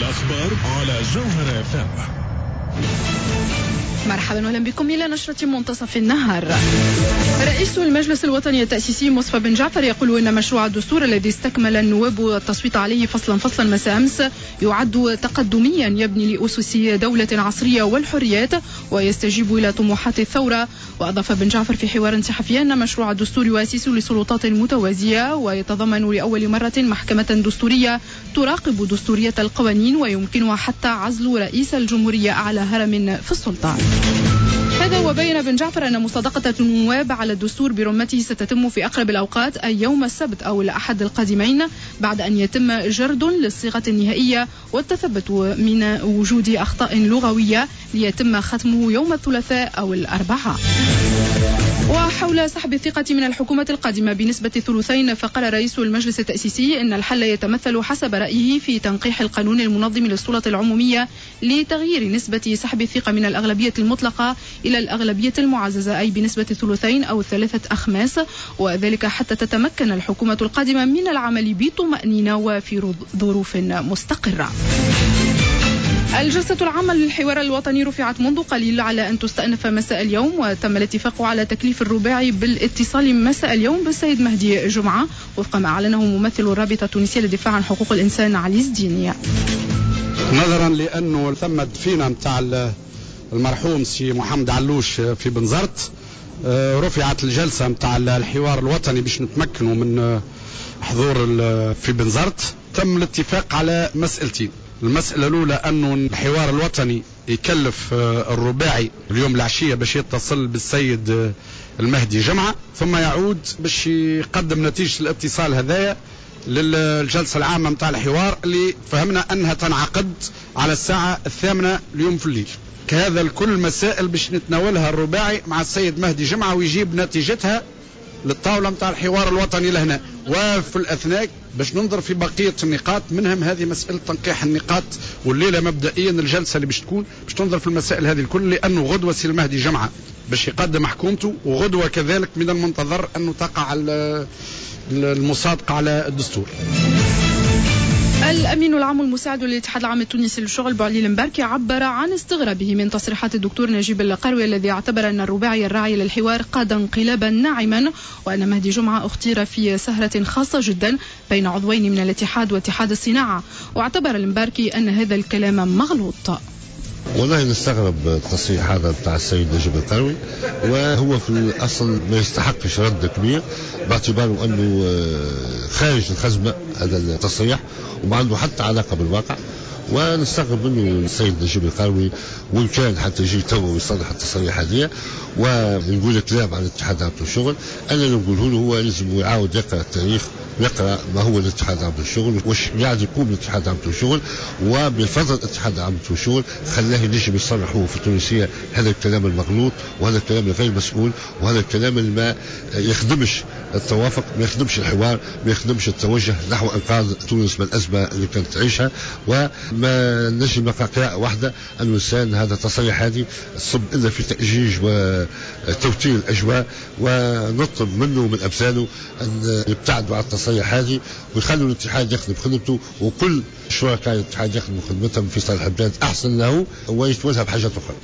الأخبار على جوهر FM. مرحبا وأهلا بكم إلى نشرة منتصف النهار. رئيس المجلس الوطني التأسيسي مصطفى بن جعفر يقول إن مشروع الدستور الذي استكمل النواب التصويت عليه فصلا مساء أمس يعد تقدميا يبني لأسس دولة عصرية والحريات ويستجيب إلى طموحات الثورة. وأضاف بن جعفر في حوار صحفي أن مشروع الدستور يؤسس لسلطات متوازية ويتضمن لأول مرة محكمة دستورية تراقب دستورية القوانين ويمكنها حتى عزل رئيس الجمهورية أعلى هرم في السلطة. هذا وبين بن جعفر أن مصادقة النواب على الدستور برمته ستتم في أقرب الأوقات أي يوم السبت أو الأحد القادمين بعد أن يتم جرد للصيغة النهائية والتثبت من وجود أخطاء لغوية ليتم ختمه يوم الثلاثاء أو الأربعاء. وحول سحب الثقة من الحكومة القادمة بنسبة 2/3 فقال رئيس المجلس التأسيسي إن الحل يتمثل حسب رأيه في تنقيح القانون المنظم للسلطة العمومية لتغيير نسبة سحب الثقة من الأغلبية المطلقة إلى الأغلبية المعززة أي بنسبة 2/3 أو 3/5 وذلك حتى تتمكن الحكومة القادمة من العمل بطمأنينة وفي ظروف مستقرة. الجلسة العامة للحوار الوطني رفعت منذ قليل على أن تستأنف مساء اليوم وتم الاتفاق على تكليف الرباعي بالاتصال مساء اليوم بالسيد مهدي جمعة وفق ما أعلنه ممثل الرابطة التونسية للدفاع عن حقوق الإنسان علي الزديني. نظرا لأنه ثم دفينة متاع المرحوم سي محمد علوش في بنزرت رفعت الجلسة متاع الحوار الوطني باش نتمكنوا من حضور في بنزرت. تم الاتفاق على مسألتين. المسألة الأولى أنه الحوار الوطني يكلف الرباعي اليوم العشية باش يتصل بالسيد المهدي جمعة ثم يعود باش يقدم نتيجة الاتصال هذايا للجلسة العامة متاع الحوار اللي فهمنا أنها تنعقد على الساعة 8 اليوم في الليل. كهذا الكل مسائل باش نتناولها الرباعي مع السيد مهدي جمعة ويجيب نتيجتها للطاولة متاع الحوار الوطني لهنا. وفي الأثناء باش ننظر في بقية النقاط منهم هذه مسألة تنقيح النقاط والليلة مبدئيا الجلسة اللي باش تكون باش تنظر في المسائل هذه الكل لأنه غدوة سي المهدي جمعة باش يقدم حكومته وغدوة كذلك من المنتظر أنه تقع المصادقة على الدستور. الأمين العام المساعد للاتحاد العام التونسي للشغل بوعلي المباركي عبر عن استغرابه من تصريحات الدكتور نجيب القروي الذي اعتبر أن الرباعي الراعي للحوار قاد انقلابا ناعما وأن مهدي جمعة اختير في سهرة خاصة جدا بين عضوين من الاتحاد واتحاد الصناعة. واعتبر المباركي أن هذا الكلام مغلوط. والله نستغرب التصريح هذا بتاع السيد نجيب القروي وهو في الأصل ما يستحقش رد كبير باعتباره أنه خارج الخزمة هذا التصريح وما عنده حتى علاقة بالواقع. ونستغرب منه السيد نجيب القروي وإن كان حتى يجي تو ويصلح التصريح هذه ونقول كلام عن الاتحاد العام للشغل. أنا اللي نقوله له هو لازم يعاود يقرأ التاريخ يقرأ ما هو الاتحاد العام للشغل وش قاعد يقوم الاتحاد العام للشغل وبفضل الاتحاد العام للشغل خلاه ينجم يصرح هو في التونسية هذا الكلام المغلوط وهذا الكلام الغير مسؤول وهذا الكلام اللي ما يخدمش التوافق ما يخدمش الحوار ما يخدمش التوجه نحو إنقاذ تونس من الأزمة اللي كانت تعيشها. وما نجم نقرأ قراءة واحدة أن الإنسان هذا التصريح هذه صب إلا في تأجيج وتوتير الأجواء ونطلب منه ومن أمثاله أن يبتعدوا عن التصريح هذه ويخلوا الاتحاد يخدم خدمته وكل شركاء الاتحاد يخدموا خدمتهم في صالح البلاد أحسن له ويتولها بحاجات أخرى.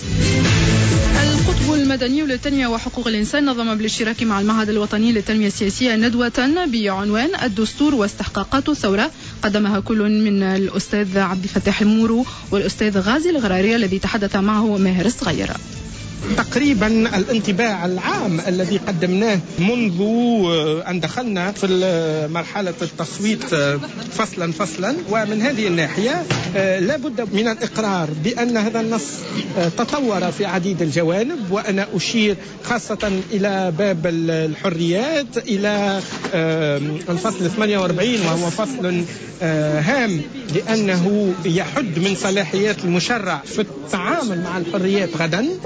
القطب المدني للتنمية وحقوق الإنسان نظم بالاشتراك مع المعهد الوطني للتنمية السياسية ندوة بعنوان الدستور واستحقاقات الثورة قدمها كل من الأستاذ عبد الفتاح المورو والأستاذ غازي الغراري الذي تحدث معه ماهر الصغير. تقريبا الانطباع العام الذي قدمناه منذ أن دخلنا في مرحلة التصويت فصلا ومن هذه الناحية لابد من الإقرار بأن هذا النص تطور في عديد الجوانب وأنا أشير خاصة إلى باب الحريات إلى الفصل 48 وهو فصل هام لأنه يحد من صلاحيات المشرع في التعامل مع الحريات غدا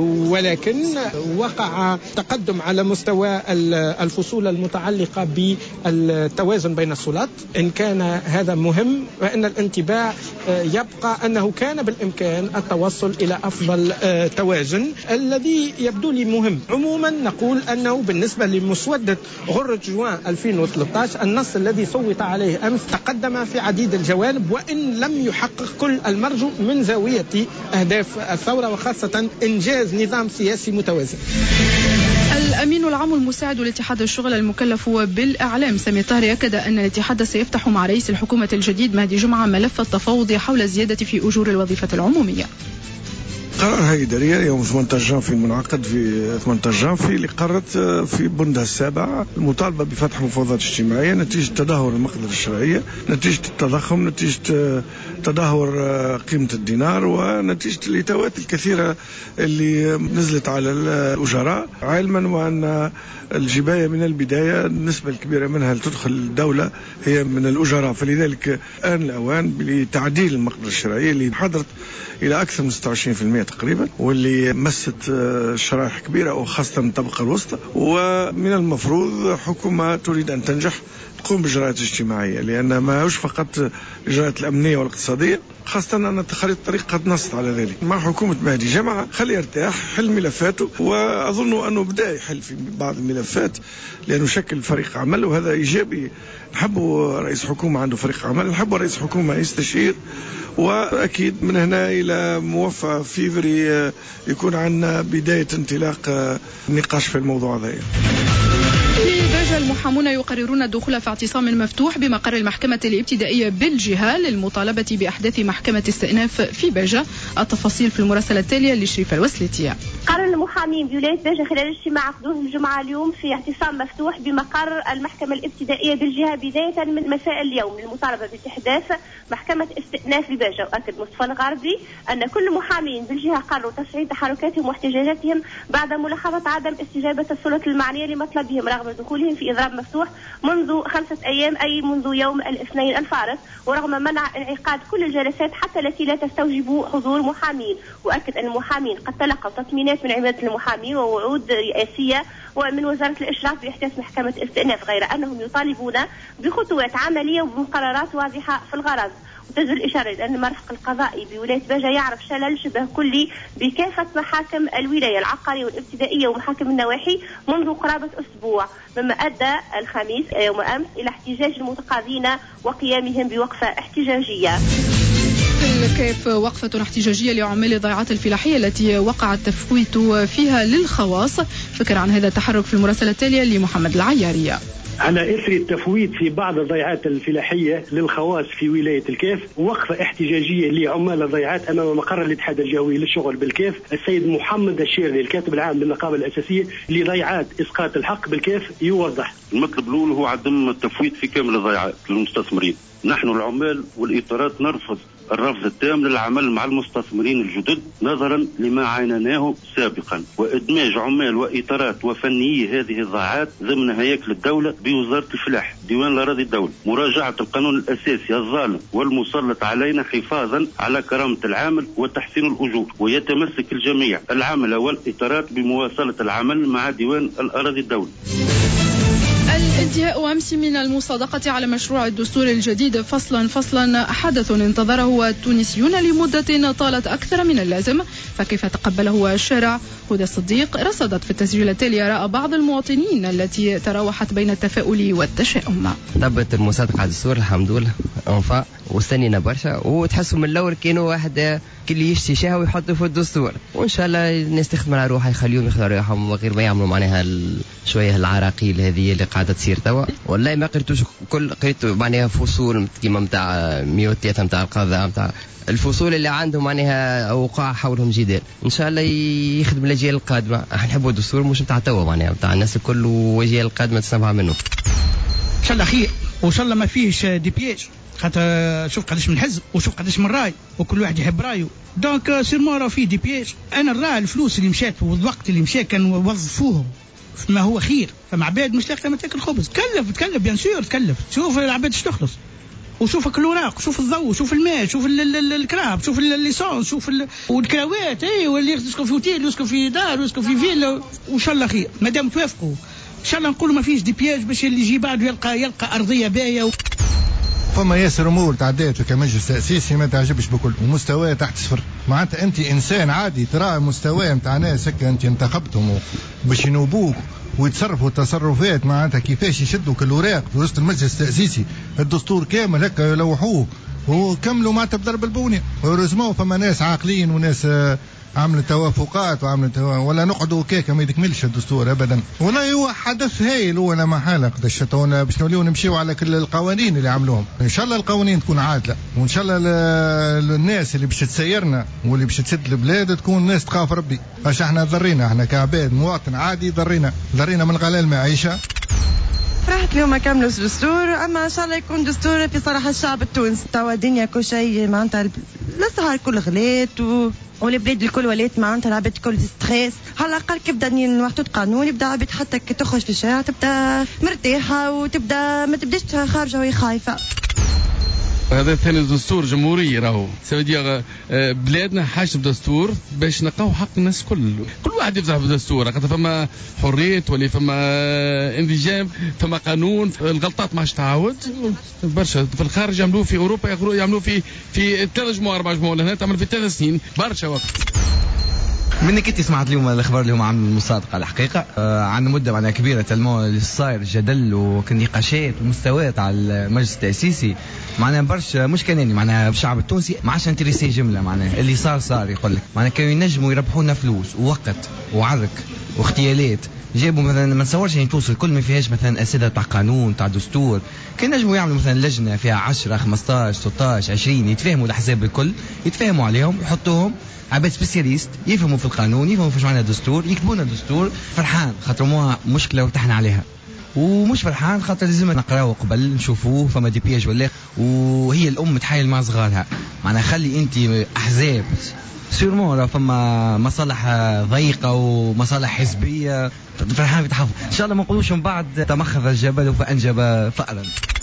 ولكن وقع تقدم على مستوى الفصول المتعلقة بالتوازن بين السلطات. إن كان هذا مهم فإن الانطباع يبقى أنه كان بالإمكان التوصل إلى أفضل توازن الذي يبدو لي مهم. عموما نقول أنه بالنسبة لمسودة غرة جوان 2013 النص الذي صوت عليه أمس تقدم في عديد الجوانب وإن لم يحقق كل المرجو من زاوية أهداف الثورة وخاصة إنجاز نظام سياسي متوازن. الأمين العام المساعد لاتحاد الشغل المكلف بالإعلام سامي طاهر أكد أن الاتحاد سيفتح مع رئيس الحكومة الجديد مهدي جمعة ملف التفاوض حول الزيادة في أجور الوظيفة العمومية. قرار هيئة إدارية يوم 18 جانفي المنعقد في 18 جانفي اللي قررت في بندها السابع المطالبة بفتح مفاوضات اجتماعية نتيجة تدهور المقدرة الشرعية، نتيجة التضخم، نتيجة تدهور قيمة الدينار، ونتيجة الإتاوات الكثيرة اللي نزلت على الأجراء، علما وأن الجباية من البداية النسبة الكبيرة منها تدخل الدولة هي من الأجراء. فلذلك آن الأوان لتعديل المقدرة الشرعية اللي حضرت إلى أكثر من 26% تقريبا، واللي مست شرائح كبيرة وخاصة الطبقة الوسطى. ومن المفروض حكومة تريد أن تنجح تقوم بإجراءات اجتماعية، لأن ما هوش فقط الإجراءات الأمنية والاقتصادية، خاصة أن خريطة الطريق قد نصت على ذلك. مع حكومة مهدي جمعة خلي يرتاح، حل ملفاته، وأظن أنه بدأ يحل في بعض الملفات لأنه شكل فريق عمل وهذا إيجابي. نحبوا رئيس حكومة عنده فريق عمل، نحبوا رئيس حكومة يستشير، وأكيد من هنا إلى موفى فيفري يكون عندنا بداية انطلاق النقاش في الموضوع هذا. المحامون يقررون الدخول في اعتصام مفتوح بمقر المحكمة الابتدائية بالجهة للمطالبة بأحداث محكمة استئناف في بجة. التفاصيل في المراسلة التالية لشريفة الوسليتية. قرر المحامين بولاية بجة خلال اجتماع عقدوه الجمعة اليوم في اعتصام مفتوح بمقر المحكمة الابتدائية بالجهة بداية من مساء اليوم للمطالبة باستحداث محكمة استئناف ببجة. وأكد مصطفى الغاربي أن كل محامين بالجهة قرروا تصعيد تحركاتهم واحتجاجاتهم بعد ملاحظة عدم استجابة السلطات المعنية لمطلبهم رغم دخولهم في إضراب مفتوح منذ 5 أيام أي منذ يوم الاثنين الفارط، ورغم منع انعقاد كل الجلسات حتى التي لا تستوجب حضور محامين. وأكد أن المحامين قد تلقوا تطمينات من عمادة المحامين ووعود رئاسية ومن وزارة الإشراف بإحداث محكمة استئناف، غير أنهم يطالبون بخطوات عملية وبمقررات واضحة في الغرض. وتجدر الإشارة إلى أن المرفق القضائي بولاية بجة يعرف شلل شبه كلي بكافة محاكم الولاية العقارية والابتدائية ومحاكم النواحي منذ قرابة أسبوع، مما أدى الخميس يوم أمس إلى احتجاج المتقاضين وقيامهم بوقفة احتجاجية. الكيف وقفة احتجاجية لعمال الضيعات الفلاحية التي وقع التفويت فيها للخواص. فكر عن هذا التحرك في المراسلة التالية لمحمد العيارية. على إثر التفويت في بعض الضيعات الفلاحية للخواص في ولاية الكيف، وقفة احتجاجية لعمال الضيعات أمام مقر الاتحاد الجوي للشغل بالكيف. السيد محمد الشيرني الكاتب العام للنقابة الأساسية لضيعات إسقاط الحق بالكيف يوضح. المطلب الأول هو عدم التفويت في كامل الضيعات للمستثمرين. نحن العمال والإطارات نرفض الرفض التام للعمل مع المستثمرين الجدد نظرا لما عانيناه سابقا، وإدماج عمال وإطارات وفنيي هذه الضيعات ضمن هياكل الدولة بوزارة الفلاح ديوان الأراضي الدولة، مراجعة القانون الأساسي الظالم والمسلط علينا حفاظا على كرامة العامل وتحسين الأجور، ويتمسك الجميع العاملة والإطارات بمواصلة العمل مع ديوان الأراضي الدولة. الانتهاء أمس من المصادقة على مشروع الدستور الجديد فصلا حدث انتظره التونسيون لمدة طالت أكثر من اللازم، فكيف تقبله الشارع؟ هدى الصديق رصدت في التسجيل التالي آراء بعض المواطنين التي تراوحت بين التفاؤل والتشاؤم. طبت المصادقة على الدستور الحمد لله انفا واستنينا برشا، وتحسوا من الأول كانوا واحد كل يشتي شهوة ويحطوا في الدستور، وإن شاء الله الناس تخدم على روحها يخليهم يخدموا على روحهم غير ما يعملوا معناها شوية العراقيل هذه اللي قاعدة تصير توا. والله ما قريتوش كل قريت معناها فصول كيما متاع 103 متاع القضاء متاع الفصول اللي عندهم معناها أوقاع حولهم جدال. إن شاء الله يخدم الأجيال القادمة. نحبوا الدستور مش متاع توا معناها متاع الناس الكل والأجيال القادمة تسمع منه. إن شاء الله خير وإن شاء الله ما فيهش دي بيج، خاطر شوف قداش من حزب وشوف قداش من راي وكل واحد يحب رايه، دونك سيرمون راه فيه دي بيج. أنا الراي الفلوس اللي مشات والوقت اللي مشى كان وظفوهم ما هو خير، فمع عباد مش لاقي ما تاكل خبز. تكلف بيان سور تكلف، شوف العباد ايش تخلص وشوف الوراق، شوف الضوء، شوف الماء، شوف الكراب، شوف الليسونس، شوف والكراوات، واللي يسكن في اوتيل ويسكن في دار ويسكن في فيلا. وان شاء الله خير مادام توافقوا ان شاء الله نقولوا ما فيش دي بياج باش اللي يجي بعده يلقى ارضيه باهيه. فما ياسر امور تعديت كمجلس تاسيسي ما تعجبش بكل ومستواه تحت صفر. معناتها انت انسان عادي ترى مستواه نتاع ناس هكا انت انتخبتهم باش ينوبوك ويتصرفوا تصرفات معناتها كيفاش يشدوا كل اوراق في وسط المجلس التاسيسي، الدستور كامل هكا يلوحوه وكملوا معناتها بضرب البونيه. ورزموا فما ناس عاقلين وناس عملت توافقات وعملت ولا نقعدوا كيكا ما يكملش الدستور ابدا. والله هو حدث هايل هو لا محاله قداش باش نوليو نمشيو على كل القوانين اللي عملوهم. ان شاء الله القوانين تكون عادله وان شاء الله الناس اللي باش تسيرنا واللي باش تسد البلاد تكون ناس تخاف ربي. باش احنا ضرينا احنا كعباد مواطن عادي ضرينا من غلاء المعيشه. فرحت اليوم كاملوا الدستور، اما ان شاء الله يكون دستور في صراحه الشعب التونسي. توا الدنيا كل شيء معناتها الاسعار كل غلات والبلاد الكل ولات معناتها العباد الكل في ستريس. على الاقل كيبدا محطوط قانون يبدا عباد حتى كي تخرج في الشارع تبدا مرتاحه وتبدا ما تبداش خارجه وهي خايفه. هذا ثاني دستور جمهوري راهو سعودية بلادنا حاجة بدستور باش نلقاو حق الناس كل واحد يفرح بدستور، خاطر فما حرية ولا فما انسجام فما قانون. الغلطات ما عادش تعاود برشا في الخارج يعملوه في اوروبا يعملوه في 3 جموع 4 جموع، هنا تعمل في 3 سنين برشا وقت. منك انت سمعت اليوم الاخبار اللي هم عاملين المصادقه الحقيقه عن مده معناها كبيره تلمو صاير جدل ونقاشات ومستويات على المجلس التاسيسي معناها برشا مش كانني معناها الشعب التونسي ما عادش انتريسي جمله معناها اللي صار يقول لك معناها كانوا ينجموا يربحونا فلوس ووقت وعرك واغتيالات. جابوا مثلا ما نصورش يعني توصل كل ما فيهاش مثلا اسئله تاع قانون تاع دستور. كان نجموا يعملوا مثلا لجنه فيها 10 15 16 20 يتفاهموا الاحزاب الكل يتفاهموا عليهم يحطوهم عباد سبيسياليست يفهموا في القانون يفهموا فاش معنى دستور يكتبوا لنا دستور. فرحان خاطر مو مشكله وارتحنا عليها، ومش فرحان خاطر لازم نقراوه قبل نشوفوه فما دي بياج ولا. وهي الام تحايل مع صغارها معناها خلي انت احزاب سيرمون راه فما مصالح ضيقه ومصالح حزبيه. فرحان بيتحفظ ان شاء الله ما نقولوش من بعد تمخض الجبل فانجب فأرا.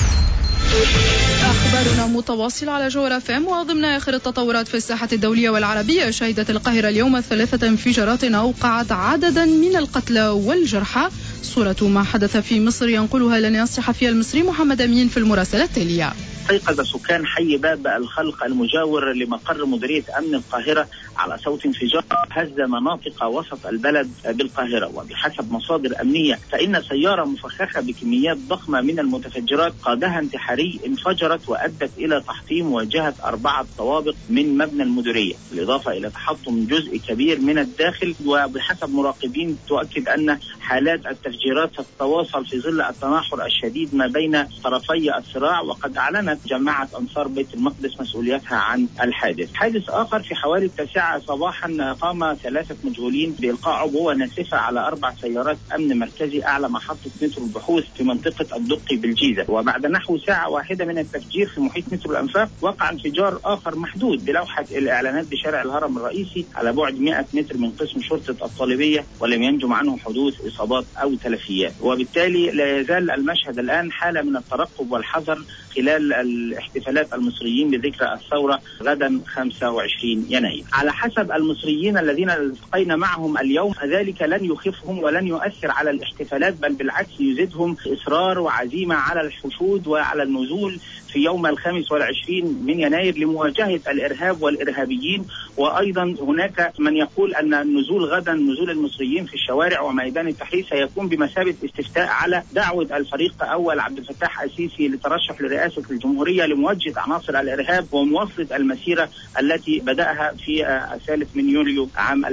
أخبارنا متواصلة على جوهر FM. وضمن آخر التطورات في الساحة الدولية والعربية، شهدت القاهرة اليوم 3 انفجارات أوقعت عددا من القتلى والجرحى. صورة ما حدث في مصر ينقلها لنا الصحفي المصري محمد أمين في المراسلة التالية. استيقظ سكان حي باب الخلق المجاور لمقر مديرية أمن القاهرة على صوت انفجار هز مناطق وسط البلد بالقاهرة. وبحسب مصادر أمنية فإن سيارة مفخخة بكميات ضخمة من المتفجرات قادها انتحاري انفجرت وأدت إلى تحطيم واجهة 4 طوابق من مبنى المديرية، بالإضافة إلى تحطم جزء كبير من الداخل. وبحسب مراقبين تؤكد أن حالات التفجيرات ستتواصل في ظل التناحر الشديد ما بين طرفي الصراع. وقد أعلنت جماعة أنصار بيت المقدس مسؤوليتها عن الحادث. حادث آخر في حوالي 9 صباحا قام 3 مجهولين بإلقاء عبوة ناسفة على 4 سيارات أمن مركزي أعلى محطة مترو البحوث في منطقة الدقي بالجيزة. وبعد نحو ساعة واحدة من التفجير في محيط مترو الأنفاق وقع انفجار آخر محدود بلوحة الإعلانات بشارع الهرم الرئيسي على بعد 100 متر من قسم شرطة الطالبية، ولم ينجم عنه حدوث إصابات أو تلفيات. وبالتالي لا يزال المشهد الآن حالة من الترقب والحذر خلال الاحتفالات المصريين بذكرى الثورة غدا 25 يناير. على حسب المصريين الذين التقينا معهم اليوم ذلك لن يخفهم ولن يؤثر على الاحتفالات، بل بالعكس يزيدهم إصرار وعزيمة على الحشود وعلى النزول في يوم 25 من يناير لمواجهة الإرهاب والإرهابيين. وأيضا هناك من يقول أن النزول غدا نزول المصريين في الشوارع وميدان التحرير سيكون بمثابة استفتاء على دعوة الفريق أول عبد الفتاح السيسي لترشح لرئاسة الجمهورية لمواجهة عناصر الإرهاب ومواصلة المسيرة التي بدأها في 3 يوليو عام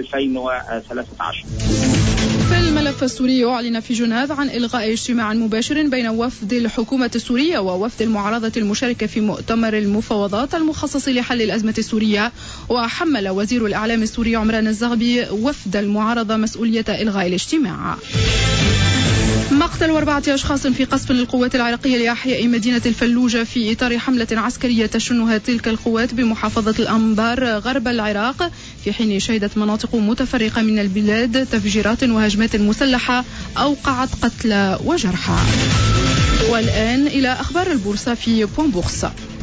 2013. في الملف السوري أعلن في جنيف عن إلغاء اجتماع مباشر بين وفد الحكومة السورية ووفد المعارضة المشاركة في مؤتمر المفاوضات المخصص لحل الأزمة السورية. وحمل وزير الإعلام السوري عمران الزغبي وفد المعارضة مسؤولية إلغاء الاجتماع. مقتل 4 أشخاص في قصف للقوات العراقية لإحياء مدينة الفلوجة في إطار حملة عسكرية تشنها تلك القوات بمحافظة الأنبار غرب العراق، في حين شهدت مناطق متفرقة من البلاد تفجيرات وهجمات مسلحة أوقعت قتلى وجرحى. والآن إلى أخبار البورصة في بوان بورصة.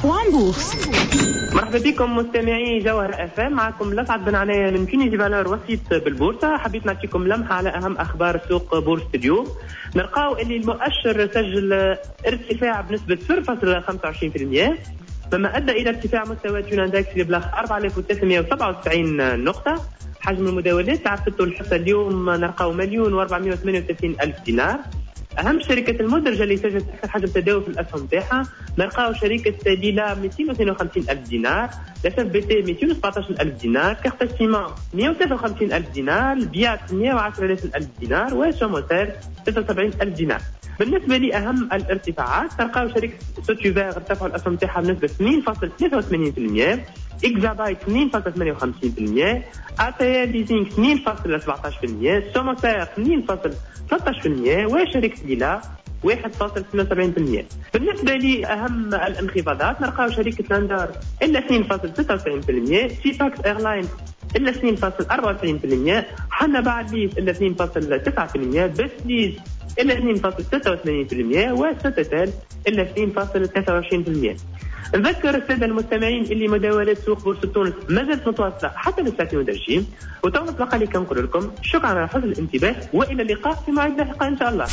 بوان بورس. مرحبا بكم مستمعي جوهر اف ام، معكم لسعد بن عناية من كينيزي فالور وسيط بالبورصة. حبيت نعطيكم لمحة على أهم أخبار سوق بورصة اليوم. نلقاو اللي المؤشر سجل ارتفاع بنسبة 0.25%، مما أدى إلى ارتفاع مستوى يوناندكس لبلاغ 4377 نقطة. حجم المداولات عرفته الحصة اليوم نلقاو 1,438,000 دينار. أهم شركة المدرجة اللي سجلت أكثر حجم تداول في الأسهم تاعها نلقاو شركة ليلا 252,000 دينار، لاس اف بي تي 217,000 دينار، كارتا سيمان 153,000 دينار، البيات 110,000 دينار، وسوموتير 76,000 دينار. بالنسبة لأهم الارتفاعات نلقاو شركة سوتيفير ارتفعوا الأسهم تاعها بنسبة 2.83%، إكزابايت 2.58%، ATL ليزينغ 2.17%، سوموتير 2.13%، وشركة ليلا 1.72%. بالنسبة لأهم الانخفاضات نلقاو شركة لاندار إلا 2.96%، سيباكس إيرلاين إلا 2.44%، حنا بعد ليز إلا 2.9%، بس ليز إلا 2.86%، وستتال إلا 2.23%. نذكر السادة المستمعين اللي مداولات سوق بورصة تونس ما زالت متواصلة حتى للساعة ودرجين، وتو نطلق لي كنقول لكم شكرا على حسن الانتباه، وإلى اللقاء في موعد لاحق إن شاء الله.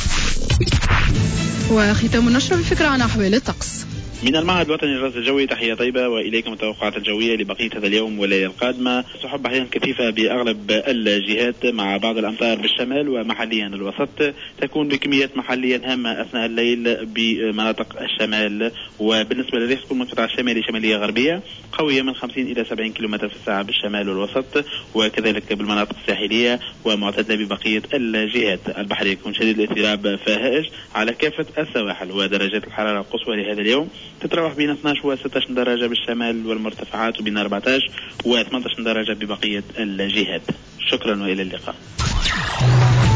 وختام النشرة بفكرة عن أحوال الطقس من المعهد الوطني للرصد الجوي. تحية طيبة وإليكم التوقعات الجوية لبقية هذا اليوم والليلة القادمة. سحب أحيانا كثيفة بأغلب الجهات مع بعض الأمطار بالشمال ومحليا الوسط، تكون بكميات محليا هامة أثناء الليل بمناطق الشمال. وبالنسبة للريح تكون منقطعة شمالي شمالية غربية قوية من 50 إلى 70 كم في الساعة بالشمال والوسط، وكذلك بالمناطق الساحلية، ومعتدلة ببقية الجهات. البحر يكون شديد الاضطراب فهائج على كافة السواحل، ودرجات الحرارة القصوى لهذا اليوم تتراوح بين 12 و 16 درجة بالشمال والمرتفعات، وبين 14 و 18 درجة ببقية الجهات. شكرا وإلى اللقاء.